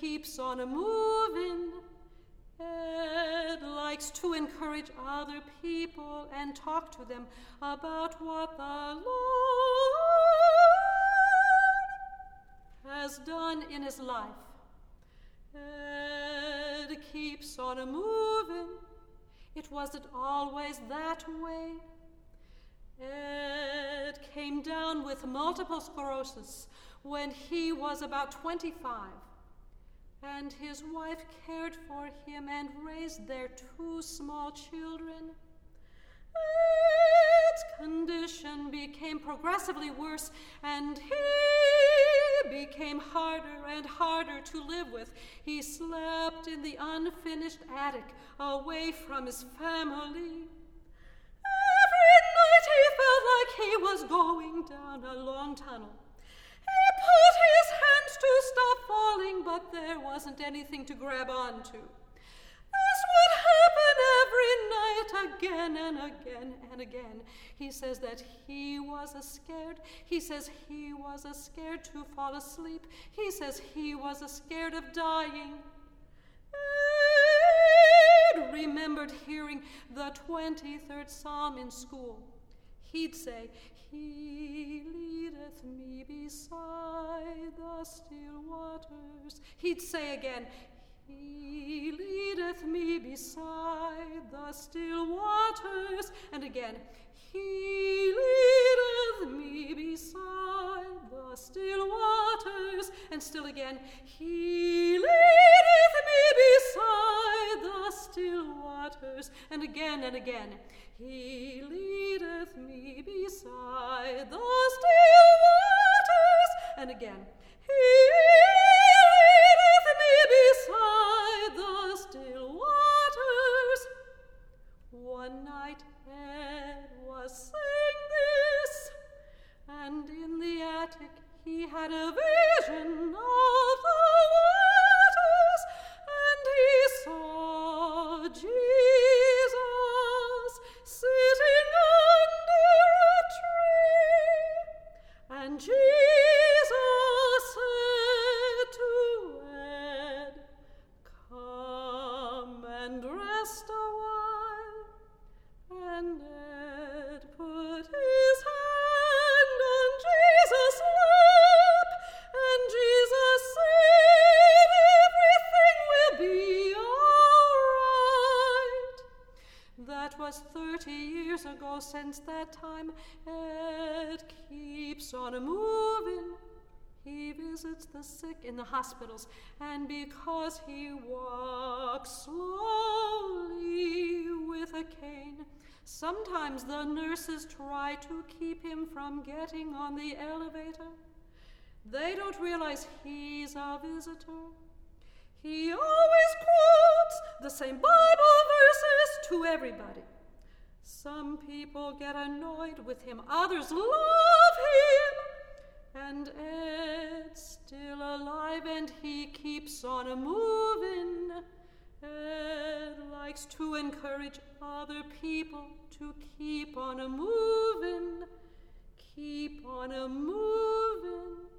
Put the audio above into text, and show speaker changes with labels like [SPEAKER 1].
[SPEAKER 1] keeps on a moving. Ed likes to encourage other people and talk to them about what the Lord has done in his life. Ed keeps on a moving. It wasn't always that way. Ed came down with multiple sclerosis when he was about 25, and his wife cared for him and raised their 2 small children. Ed's condition became progressively worse, and he became harder and harder to live with. He slept in the unfinished attic, away from his family. Every night he felt like he was going down a long tunnel. He put his hands to stop falling, but there wasn't anything to grab onto. This would happen every night, again and again and again. He says that he was scared. He says he was scared to fall asleep. He says he was scared of dying. Ed remembered hearing the 23rd Psalm in school. He'd say, "He leadeth me beside the still waters." He'd say again, "He leadeth me beside the still waters." And again, "He leadeth me beside the still waters." And still again, "He leadeth me beside the still waters." And again, "He leadeth me beside the still waters." And again, "He leadeth me beside the still waters." One night Ed was saying this, and in the attic he had a vision of the waters, and he saw Jesus sitting under a tree, and Jesus said to Ed, "Come and rest a while." And Ed put his hand on Jesus' lap, and Jesus said, "Everything will be all right." That was 30 years ago. Since that time, Ed keeps on moving. He visits the sick in the hospitals, and because he walks slowly with a cane, sometimes the nurses try to keep him from getting on the elevator. They don't realize he's a visitor. He always quotes the same Bible verses to everybody. Some people get annoyed with him, others love him. And Ed's still alive, and he keeps on moving. Ed likes to encourage other people to keep on moving. Keep on moving.